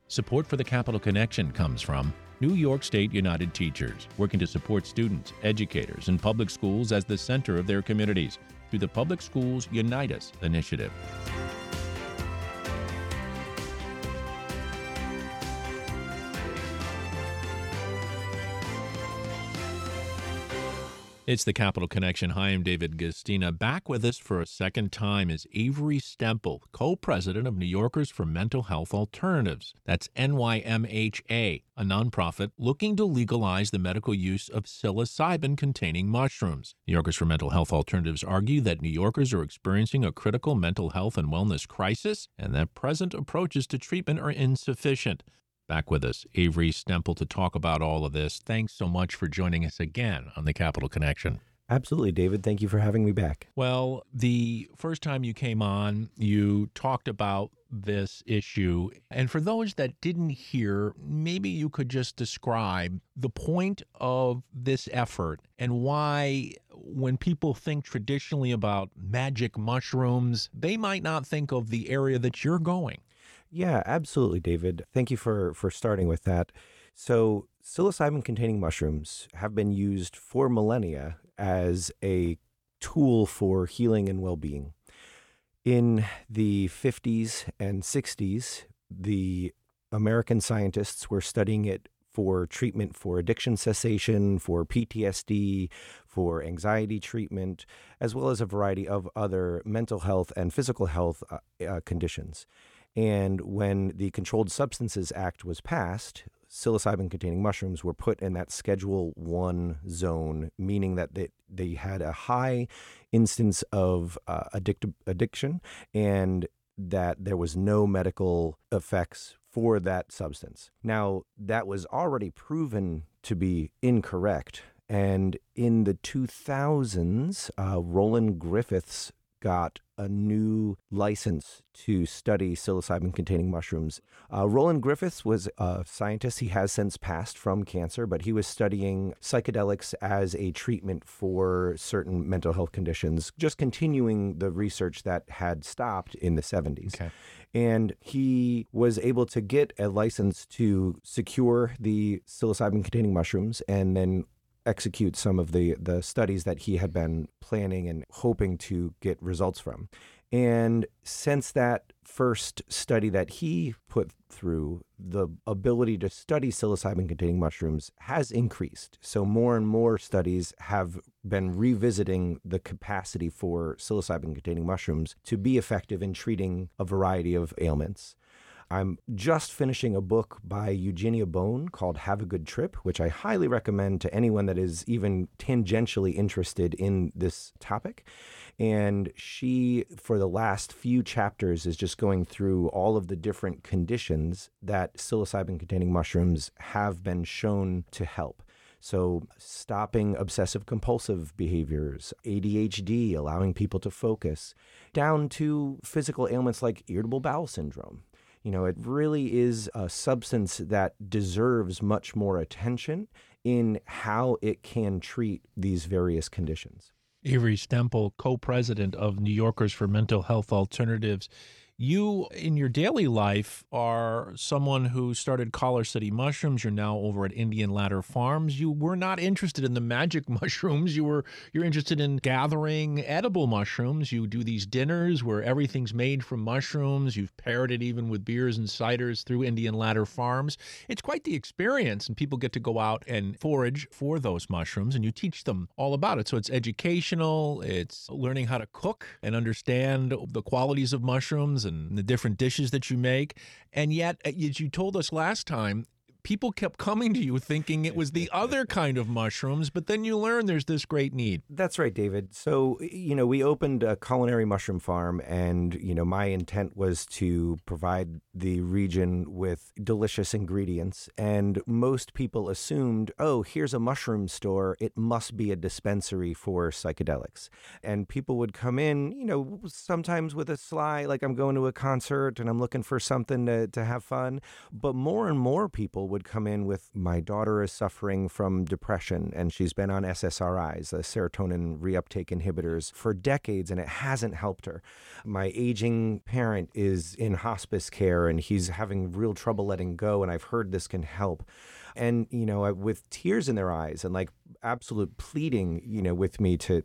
Support for the Capital Connection comes from New York State United Teachers, working to support students, educators, and public schools as the center of their communities through the Public Schools Unite Us initiative. It's the Capital Connection. Hi, I'm David Gastina. Back with us for a second time is Avery Stempel, co-president of New Yorkers for Mental Health Alternatives. That's NYMHA, a nonprofit looking to legalize the medical use of psilocybin-containing mushrooms. New Yorkers for Mental Health Alternatives argue that New Yorkers are experiencing a critical mental health and wellness crisis and that present approaches to treatment are insufficient. Back with us, Avery Stempel, to talk about all of this. Thanks so much for joining us again on the Capital Connection. Absolutely, David. Thank you for having me back. Well, the first time you came on, you talked about this issue. And for those that didn't hear, maybe you could just describe the point of this effort and why, when people think traditionally about magic mushrooms, they might not think of the area that you're going. Yeah, absolutely, David. Thank you for starting with that. So psilocybin-containing mushrooms have been used for millennia as a tool for healing and well-being. In the 50s and 60s, the American scientists were studying it for treatment for addiction cessation, for PTSD, for anxiety treatment, as well as a variety of other mental health and physical health conditions. And when the Controlled Substances Act was passed, psilocybin-containing mushrooms were put in that Schedule 1 zone, meaning that they had a high instance of addiction and that there was no medical effects for that substance. Now, that was already proven to be incorrect. And in the 2000s, Roland Griffiths got a new license to study psilocybin-containing mushrooms. Roland Griffiths was a scientist. He has since passed from cancer, but he was studying psychedelics as a treatment for certain mental health conditions, just continuing the research that had stopped in the 70s. Okay. And he was able to get a license to secure the psilocybin-containing mushrooms and then execute some of the studies that he had been planning and hoping to get results from. And since that first study that he put through, the ability to study psilocybin-containing mushrooms has increased. So more and more studies have been revisiting the capacity for psilocybin-containing mushrooms to be effective in treating a variety of ailments. I'm just finishing a book by Eugenia Bone called Have a Good Trip, which I highly recommend to anyone that is even tangentially interested in this topic. And she, for the last few chapters, is just going through all of the different conditions that psilocybin-containing mushrooms have been shown to help. So stopping obsessive-compulsive behaviors, ADHD, allowing people to focus, down to physical ailments like irritable bowel syndrome. You know, it really is a substance that deserves much more attention in how it can treat these various conditions. Avery Stempel, co-president of New Yorkers for Mental Health Alternatives. You, in your daily life, are someone who started Collar City Mushrooms. You're now over at Indian Ladder Farms. You were not interested in the magic mushrooms. You're interested in gathering edible mushrooms. You do these dinners where everything's made from mushrooms. You've paired it even with beers and ciders through Indian Ladder Farms. It's quite the experience, and people get to go out and forage for those mushrooms, and you teach them all about it. So it's educational. It's learning how to cook and understand the qualities of mushrooms and the different dishes that you make. And yet, as you told us last time, people kept coming to you thinking it was the other kind of mushrooms, but then you learn there's this great need. That's right, David. So, we opened a culinary mushroom farm, and, my intent was to provide the region with delicious ingredients. And most people assumed, oh, here's a mushroom store. It must be a dispensary for psychedelics. And people would come in, sometimes with a sly, like I'm going to a concert and I'm looking for something to have fun. But more and more people would would come in with, my daughter is suffering from depression and she's been on SSRIs, the serotonin reuptake inhibitors, for decades and it hasn't helped her. My aging parent is in hospice care and he's having real trouble letting go, and I've heard this can help. And, with tears in their eyes and like absolute pleading, with me to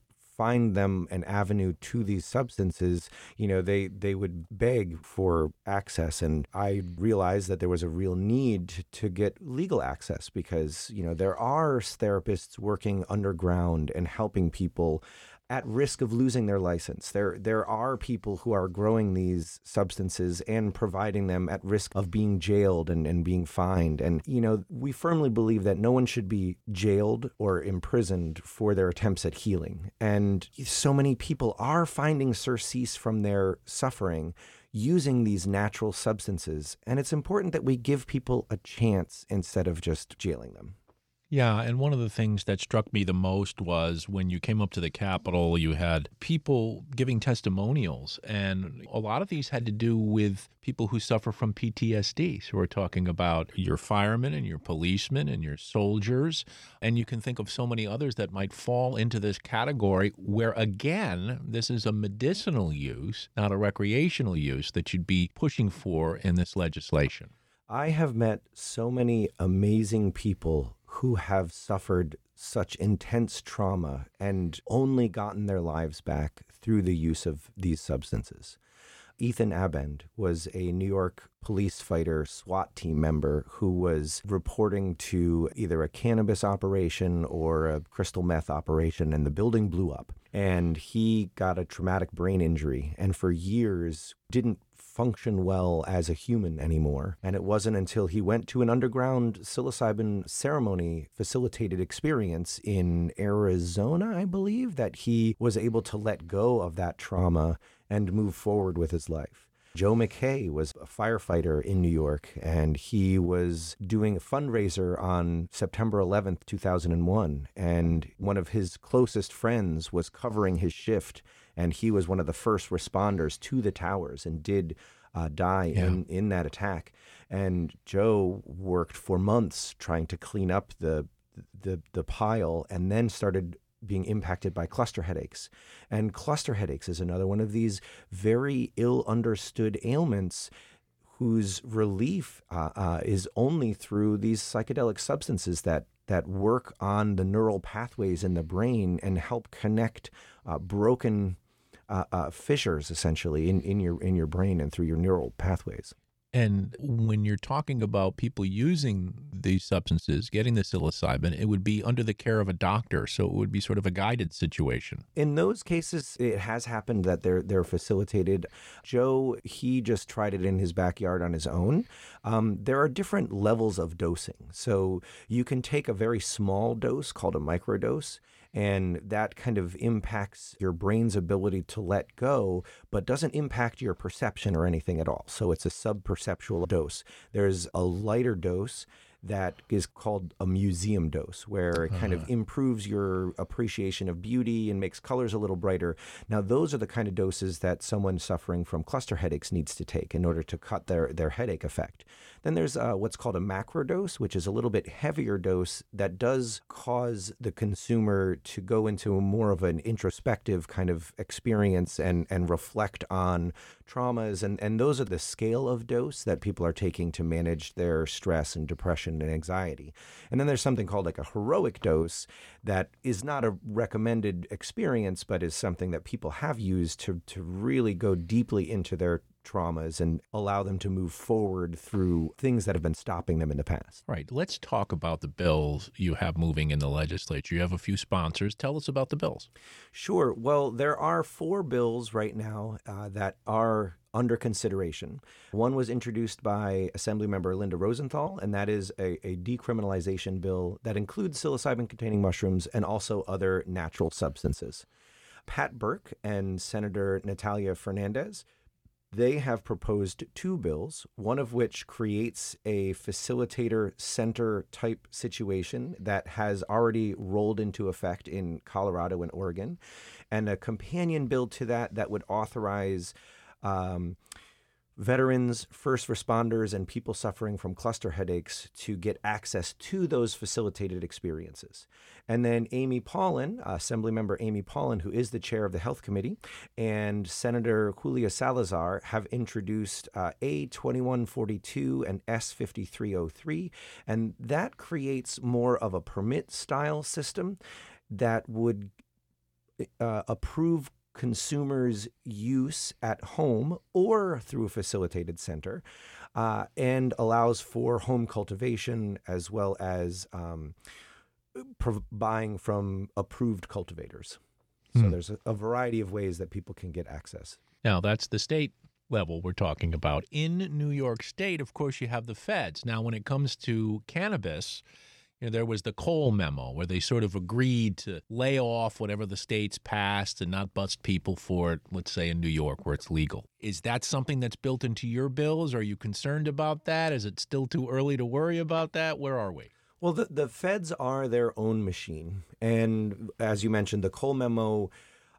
find them an avenue to these substances, they would beg for access. And I realized that there was a real need to get legal access because, there are therapists working underground and helping people at risk of losing their license. There are people who are growing these substances and providing them at risk of being jailed and being fined. And, we firmly believe that no one should be jailed or imprisoned for their attempts at healing. And so many people are finding surcease from their suffering using these natural substances. And it's important that we give people a chance instead of just jailing them. Yeah, and one of the things that struck me the most was when you came up to the Capitol, you had people giving testimonials, and a lot of these had to do with people who suffer from PTSD. So we're talking about your firemen and your policemen and your soldiers, and you can think of so many others that might fall into this category where, again, this is a medicinal use, not a recreational use that you'd be pushing for in this legislation. I have met so many amazing people who have suffered such intense trauma and only gotten their lives back through the use of these substances. Ethan Abend was a New York police fighter SWAT team member who was reporting to either a cannabis operation or a crystal meth operation, and the building blew up. And he got a traumatic brain injury and for years didn't function well as a human anymore. And it wasn't until he went to an underground psilocybin ceremony facilitated experience in Arizona, I believe, that he was able to let go of that trauma and move forward with his life. Joe McKay was a firefighter in New York, and he was doing a fundraiser on September 11th, 2001. And one of his closest friends was covering his shift, and he was one of the first responders to the towers and did die in that attack. And Joe worked for months trying to clean up the pile, and then started being impacted by cluster headaches. And cluster headaches is another one of these very ill understood ailments whose relief is only through these psychedelic substances that work on the neural pathways in the brain and help connect broken fissures essentially in your brain and through your neural pathways. And when you're talking about people using these substances, getting the psilocybin, it would be under the care of a doctor. So it would be sort of a guided situation. In those cases, it has happened that they're facilitated. Joe, he just tried it in his backyard on his own. There are different levels of dosing. So you can take a very small dose called a microdose, and that kind of impacts your brain's ability to let go, but doesn't impact your perception or anything at all. So it's a subperceptual dose. There's a lighter dose that is called a museum dose, where it kind of improves your appreciation of beauty and makes colors a little brighter. Now, those are the kind of doses that someone suffering from cluster headaches needs to take in order to cut their headache effect. Then there's what's called a macro dose, which is a little bit heavier dose that does cause the consumer to go into more of an introspective kind of experience and reflect on traumas. And those are the scale of dose that people are taking to manage their stress and depression and anxiety. And then there's something called like a heroic dose that is not a recommended experience, but is something that people have used to really go deeply into their traumas and allow them to move forward through things that have been stopping them in the past. Right. Let's talk about the bills you have moving in the legislature. You have a few sponsors. Tell us about the bills. Sure. Well, there are 4 bills right now that are under consideration. One was introduced by Assemblymember Linda Rosenthal, and that is a decriminalization bill that includes psilocybin-containing mushrooms and also other natural substances. Pat Burke and Senator Natalia Fernandez, they have proposed 2 bills, one of which creates a facilitator center type situation that has already rolled into effect in Colorado and Oregon, and a companion bill to that would authorize veterans, first responders, and people suffering from cluster headaches to get access to those facilitated experiences. And then Amy Paulin, Assemblymember Amy Paulin, who is the chair of the Health Committee, and Senator Julia Salazar have introduced A2142 and S5303, and that creates more of a permit-style system that would approve consumers' use at home or through a facilitated center, and allows for home cultivation as well as buying from approved cultivators. So there's a variety of ways that people can get access. Now, that's the state level we're talking about. In New York State, of course, you have the feds. Now, when it comes to cannabis, there was the Cole memo where they sort of agreed to lay off whatever the states passed and not bust people for it, let's say in New York where it's legal. Is that something that's built into your bills? Are you concerned about that? Is it still too early to worry about that? Where are we? Well, the feds are their own machine. And as you mentioned, the Cole memo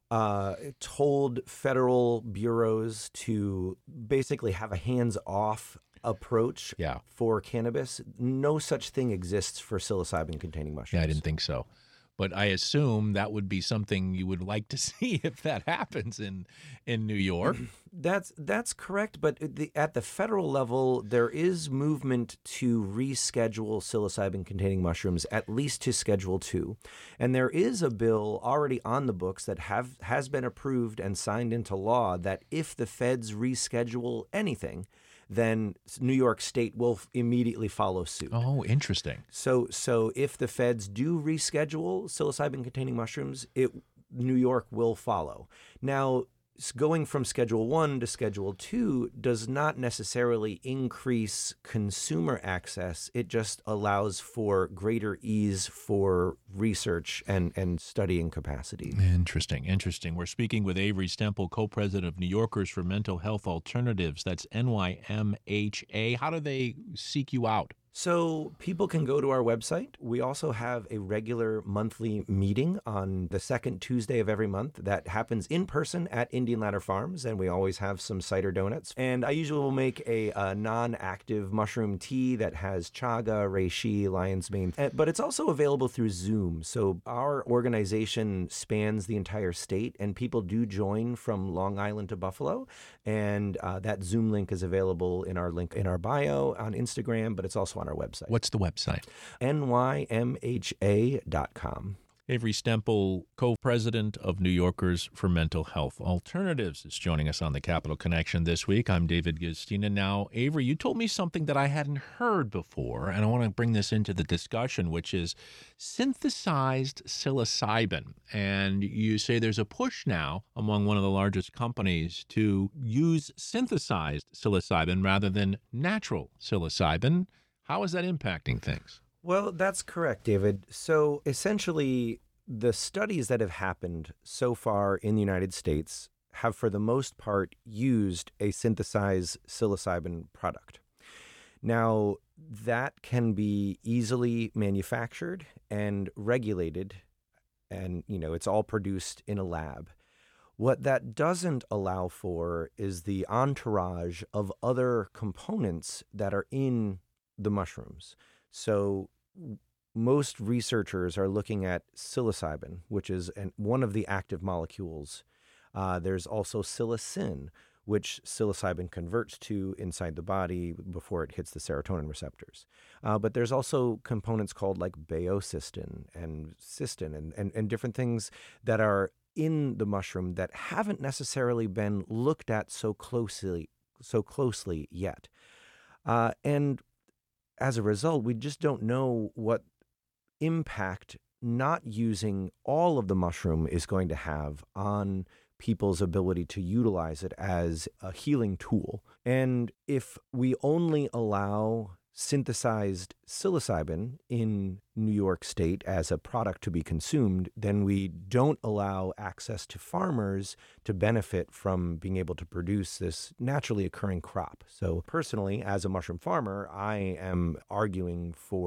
told federal bureaus to basically have a hands-off approach for cannabis. No such thing exists for psilocybin-containing mushrooms. Yeah, I didn't think so. But I assume that would be something you would like to see if that happens in New York. That's correct. But at the federal level, there is movement to reschedule psilocybin-containing mushrooms, at least to Schedule 2. And there is a bill already on the books that has been approved and signed into law that if the feds reschedule anything, then New York State will immediately follow suit. Oh, interesting. So if the feds do reschedule psilocybin-containing mushrooms, New York will follow. Now, going from Schedule 1 to Schedule 2 does not necessarily increase consumer access. It just allows for greater ease for research and studying capacity. Interesting. We're speaking with Avery Stemple, co-president of New Yorkers for Mental Health Alternatives. That's NYMHA. How do they seek you out? So people can go to our website. We also have a regular monthly meeting on the second Tuesday of every month that happens in person at Indian Ladder Farms, and we always have some cider donuts. And I usually will make a non-active mushroom tea that has chaga, reishi, lion's mane, but it's also available through Zoom. So our organization spans the entire state, and people do join from Long Island to Buffalo, and that Zoom link is available in our bio on Instagram, but it's also on our website. What's the website? nymha.com. Avery Stemple, co-president of New Yorkers for Mental Health Alternatives, is joining us on the Capital Connection this week. I'm David Guistina. Now, Avery, you told me something that I hadn't heard before, and I want to bring this into the discussion, which is synthesized psilocybin. And you say there's a push now among one of the largest companies to use synthesized psilocybin rather than natural psilocybin. How is that impacting things? Well, that's correct, David. So essentially, the studies that have happened so far in the United States have, for the most part, used a synthesized psilocybin product. Now, that can be easily manufactured and regulated, and, it's all produced in a lab. What that doesn't allow for is the entourage of other components that are in the mushrooms. So most researchers are looking at psilocybin, which is one of the active molecules. There's also psilocin, which psilocybin converts to inside the body before it hits the serotonin receptors. But there's also components called like baeocystin and cystin and different things that are in the mushroom that haven't necessarily been looked at so closely yet. And as a result, we just don't know what impact not using all of the mushroom is going to have on people's ability to utilize it as a healing tool. And if we only allow synthesized psilocybin in New York State as a product to be consumed, then we don't allow access to farmers to benefit from being able to produce this naturally occurring crop. So personally, as a mushroom farmer, I am arguing for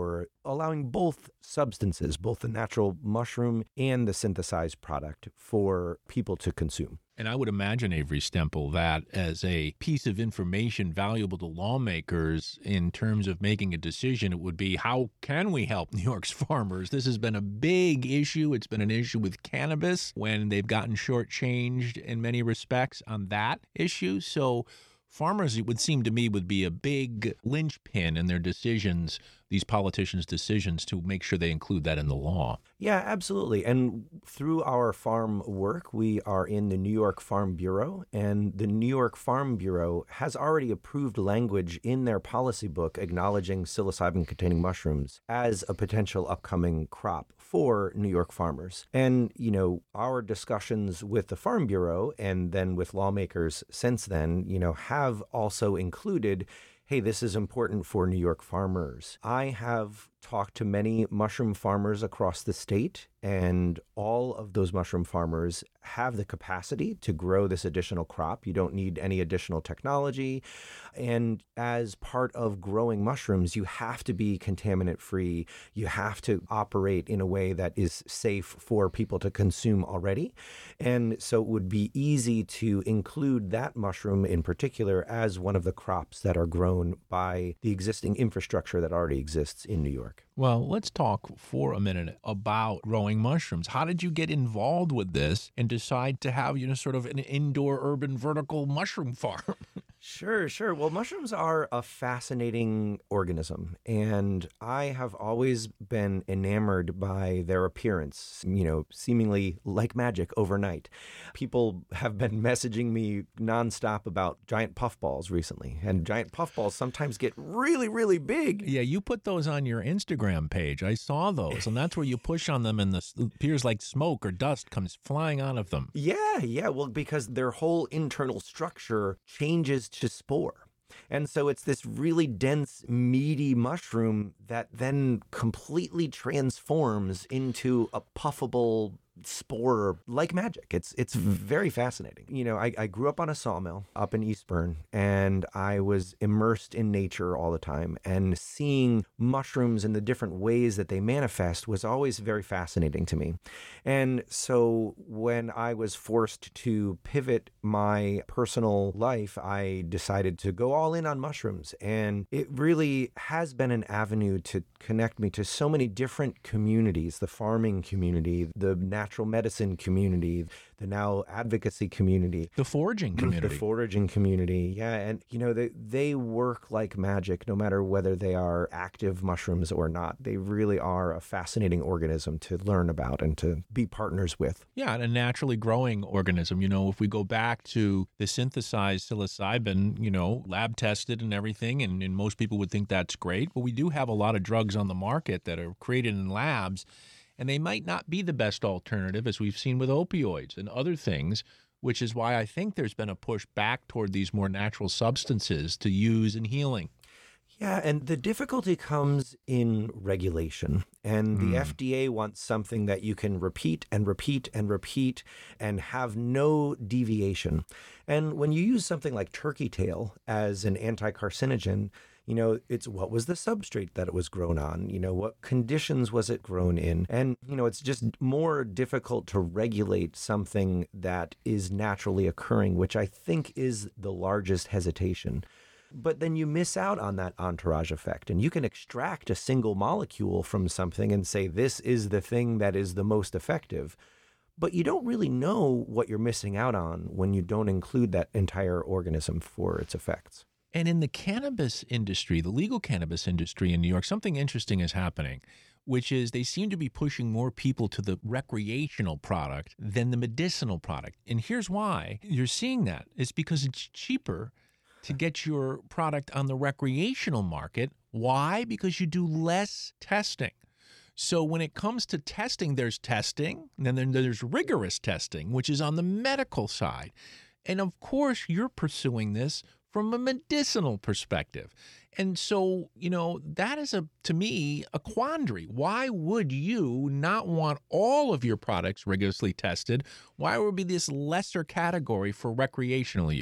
allowing both substances, both the natural mushroom and the synthesized product, for people to consume. And I would imagine, Avery Stemple, that as a piece of information valuable to lawmakers in terms of making a decision, it would be, how can we help New York's farmers? This has been a big issue. It's been an issue with cannabis when they've gotten shortchanged in many respects on that issue. So farmers, it would seem to me, would be a big linchpin in their decisions, these politicians' decisions, to make sure they include that in the law. Yeah, absolutely. And through our farm work, we are in the New York Farm Bureau, and the New York Farm Bureau has already approved language in their policy book acknowledging psilocybin-containing mushrooms as a potential upcoming crop for New York farmers. And, our discussions with the Farm Bureau and then with lawmakers since then, have also included, hey, this is important for New York farmers. I have talked to many mushroom farmers across the state, and all of those mushroom farmers have the capacity to grow this additional crop. You don't need any additional technology. And as part of growing mushrooms, you have to be contaminant free. You have to operate in a way that is safe for people to consume already. And so it would be easy to include that mushroom in particular as one of the crops that are grown by the existing infrastructure that already exists in New York. Well, let's talk for a minute about growing mushrooms. How did you get involved with this and decide to have, sort of an indoor urban vertical mushroom farm? Sure. Well, mushrooms are a fascinating organism, and I have always been enamored by their appearance, seemingly like magic overnight. People have been messaging me nonstop about giant puffballs recently, and giant puffballs sometimes get really, really big. Yeah, you put those on your Instagram page. I saw those, and that's where you push on them and it appears like smoke or dust comes flying out of them. Yeah. Well, because their whole internal structure changes to spore. And so it's this really dense, meaty mushroom that then completely transforms into a puffable spore like magic. It's very fascinating. I grew up on a sawmill up in Eastburn, and I was immersed in nature all the time, and seeing mushrooms and the different ways that they manifest was always very fascinating to me. And so when I was forced to pivot my personal life, I decided to go all in on mushrooms, and it really has been an avenue to connect me to so many different communities: the farming community, the natural medicine community, the now advocacy community, the foraging community. Yeah. And, they work like magic, no matter whether they are active mushrooms or not. They really are a fascinating organism to learn about and to be partners with. Yeah, and a naturally growing organism. If we go back to the synthesized psilocybin, lab tested and everything, and most people would think that's great, but we do have a lot of drugs on the market that are created in labs, and they might not be the best alternative, as we've seen with opioids and other things, which is why I think there's been a push back toward these more natural substances to use in healing. Yeah, and the difficulty comes in regulation. And the FDA wants something that you can repeat and repeat and repeat and have no deviation. And when you use something like turkey tail as an anti-carcinogen, it's what was the substrate that it was grown on? What conditions was it grown in? And, it's just more difficult to regulate something that is naturally occurring, which I think is the largest hesitation. But then you miss out on that entourage effect, and you can extract a single molecule from something and say, this is the thing that is the most effective. But you don't really know what you're missing out on when you don't include that entire organism for its effects. And in the cannabis industry, the legal cannabis industry in New York, something interesting is happening, which is they seem to be pushing more people to the recreational product than the medicinal product. And here's why you're seeing that. It's because it's cheaper to get your product on the recreational market. Why? Because you do less testing. So when it comes to testing, there's testing, and then there's rigorous testing, which is on the medical side. And of course, you're pursuing this from a medicinal perspective. And so, that is, to me, a quandary. Why would you not want all of your products rigorously tested? Why would it be this lesser category for recreational use?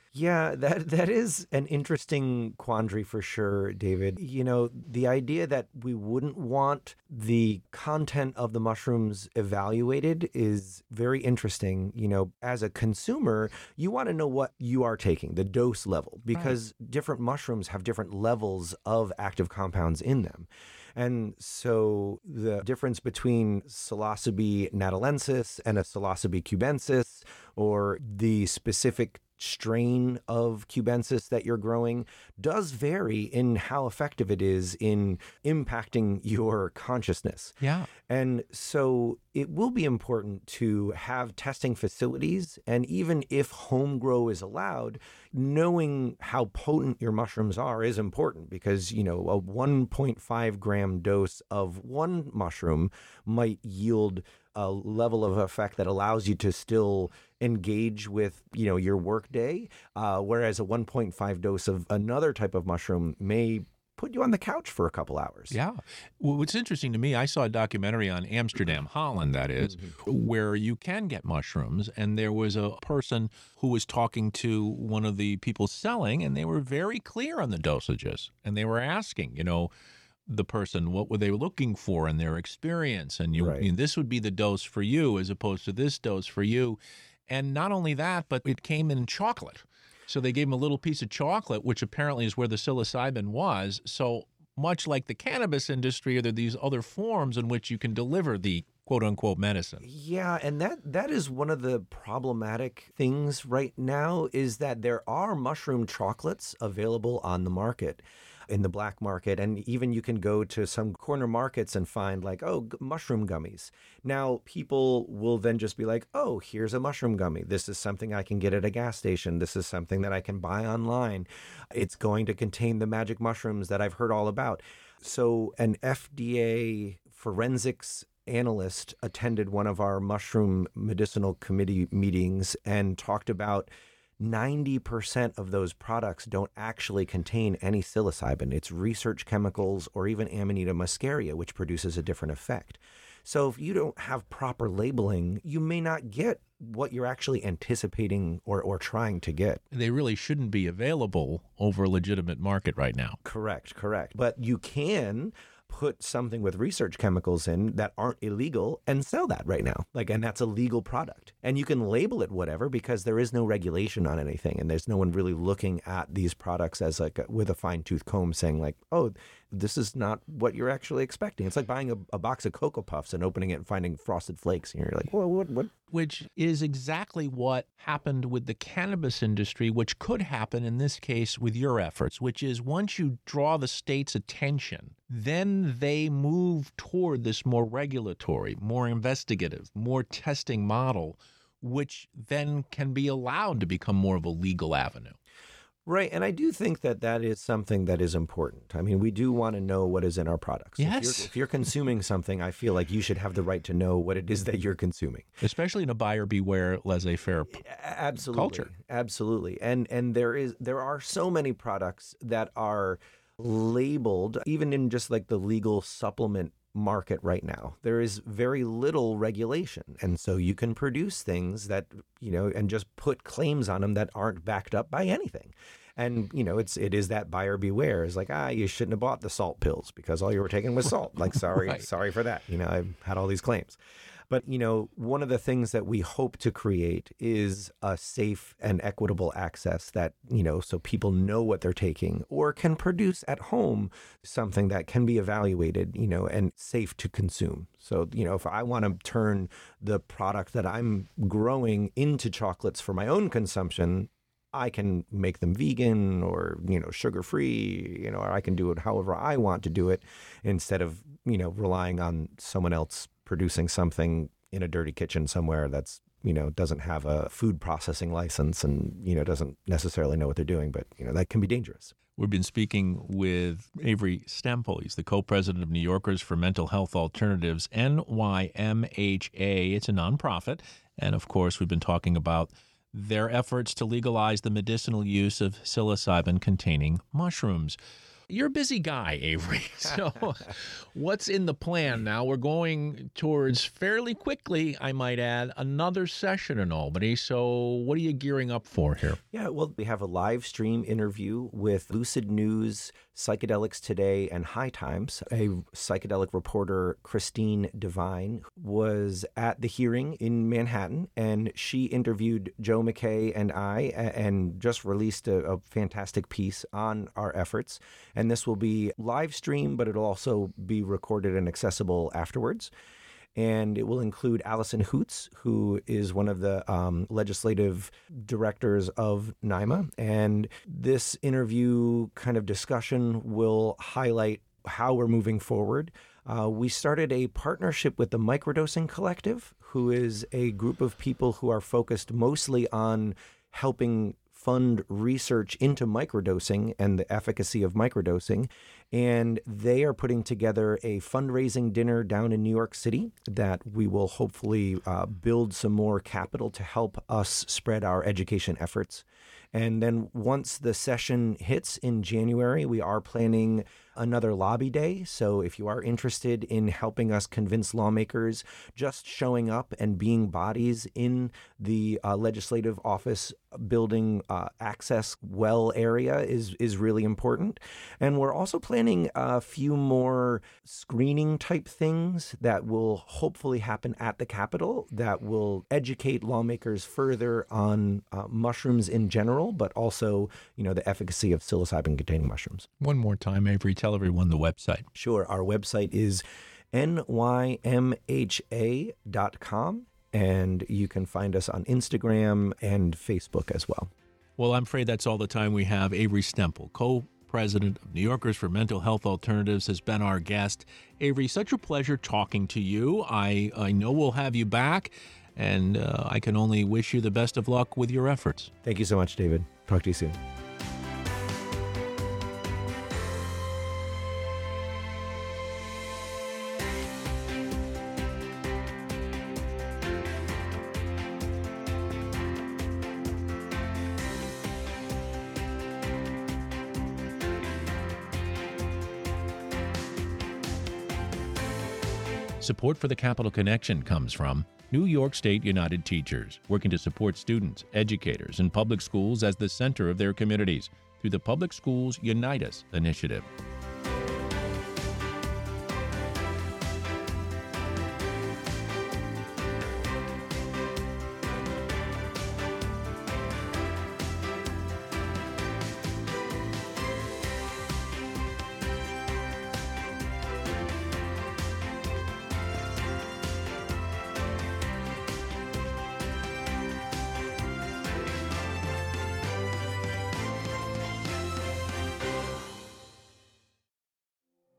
Yeah, that is an interesting quandary for sure, David. The idea that we wouldn't want the content of the mushrooms evaluated is very interesting. As a consumer, you want to know what you are taking, the dose level, Right. because different mushrooms have different levels of active compounds in them. And so the difference between Psilocybe natalensis and a Psilocybe cubensis, or the specific strain of cubensis that you're growing, does vary in how effective it is in impacting your consciousness. Yeah. And so it will be important to have testing facilities. And even if home grow is allowed, knowing how potent your mushrooms are is important, because, a 1.5 gram dose of one mushroom might yield a level of effect that allows you to still engage with, your work day, whereas a 1.5 dose of another type of mushroom may put you on the couch for a couple hours. Yeah. Well, what's interesting to me, I saw a documentary on Amsterdam, Holland, that is, where you can get mushrooms. And there was a person who was talking to one of the people selling, and they were very clear on the dosages. And they were asking, the person, what were they looking for in their experience? And Right. this would be the dose for you as opposed to this dose for you. And not only that, but it came in chocolate. So they gave him a little piece of chocolate, which apparently is where the psilocybin was. So much like the cannabis industry, there are these other forms in which you can deliver the quote unquote medicine. Yeah, and that is one of the problematic things right now, is that there are mushroom chocolates available on the market, in the black market, and even you can go to some corner markets and find like, mushroom gummies. Now, people will then just be like, oh, here's a mushroom gummy. This is something I can get at a gas station. This is something that I can buy online. It's going to contain the magic mushrooms that I've heard all about. So an FDA forensics analyst attended one of our mushroom medicinal committee meetings and talked about 90% of those products don't actually contain any psilocybin. It's research chemicals or even Amanita muscaria, which produces a different effect. So if you don't have proper labeling, you may not get what you're actually anticipating or trying to get. They really shouldn't be available over a legitimate market right now. Correct. But you can put something with research chemicals in that aren't illegal and sell that right now. And that's a legal product. And you can label it whatever, because there is no regulation on anything. And there's no one really looking at these products as with a fine tooth comb saying oh, this is not what you're actually expecting. It's like buying a box of Cocoa Puffs and opening it and finding Frosted Flakes. And you're like, well, what? Which is exactly what happened with the cannabis industry, which could happen in this case with your efforts, which is once you draw the state's attention, then they move toward this more regulatory, more investigative, more testing model, which then can be allowed to become more of a legal avenue. Right. And I do think that is something that is important. I mean, we do want to know what is in our products. Yes. If you're consuming something, I feel like you should have the right to know what it is that you're consuming. Especially in a buyer beware, laissez-faire Absolutely. culture. Absolutely. And there are so many products that are labeled, even in just the legal supplement market right now. There is very little regulation. And so you can produce things that, and just put claims on them that aren't backed up by anything. And, it is that buyer beware. It's you shouldn't have bought the salt pills because all you were taking was salt. Sorry, Right. sorry for that. I've had all these claims. But, one of the things that we hope to create is a safe and equitable access that, so people know what they're taking or can produce at home something that can be evaluated, and safe to consume. So, if I want to turn the product that I'm growing into chocolates for my own consumption, I can make them vegan or, sugar-free, or I can do it however I want to do it instead of, relying on someone else producing something in a dirty kitchen somewhere that's, doesn't have a food processing license and, doesn't necessarily know what they're doing. But, that can be dangerous. We've been speaking with Avery Stempel. He's the co-president of New Yorkers for Mental Health Alternatives, NYMHA. It's a nonprofit. And, of course, we've been talking about their efforts to legalize the medicinal use of psilocybin-containing mushrooms. You're a busy guy, Avery. So what's in the plan now? We're going towards fairly quickly, I might add, another session in Albany. So what are you gearing up for here? Yeah, well, we have a live stream interview with Lucid News, Psychedelics Today, and High Times. A psychedelic reporter, Christine Devine, was at the hearing in Manhattan, and she interviewed Joe McKay and I, and just released a fantastic piece on our efforts. And this will be live stream, but it'll also be recorded and accessible afterwards. And it will include Allison Hoots, who is one of the legislative directors of NYMA. And this interview kind of discussion will highlight how we're moving forward. We started a partnership with the Microdosing Collective, who is a group of people who are focused mostly on helping fund research into microdosing and the efficacy of microdosing. And they are putting together a fundraising dinner down in New York City that we will hopefully build some more capital to help us spread our education efforts. And then once the session hits in January, we are planning another lobby day. So if you are interested in helping us convince lawmakers, just showing up and being bodies in the legislative office building access well area is really important. And we're also planning a few more screening type things that will hopefully happen at the Capitol that will educate lawmakers further on mushrooms in general, but also, the efficacy of psilocybin-containing mushrooms. One more time, Avery, tell everyone the website. Sure. Our website is nymha.com, and you can find us on Instagram and Facebook as well. Well, I'm afraid that's all the time we have. Avery Stempel, co-president of New Yorkers for Mental Health Alternatives, has been our guest. Avery, such a pleasure talking to you. I know we'll have you back, and I can only wish you the best of luck with your efforts. Thank you so much, David. Talk to you soon. Support for the Capital Connection comes from New York State United Teachers, working to support students, educators, and public schools as the center of their communities through the Public Schools Unite Us initiative.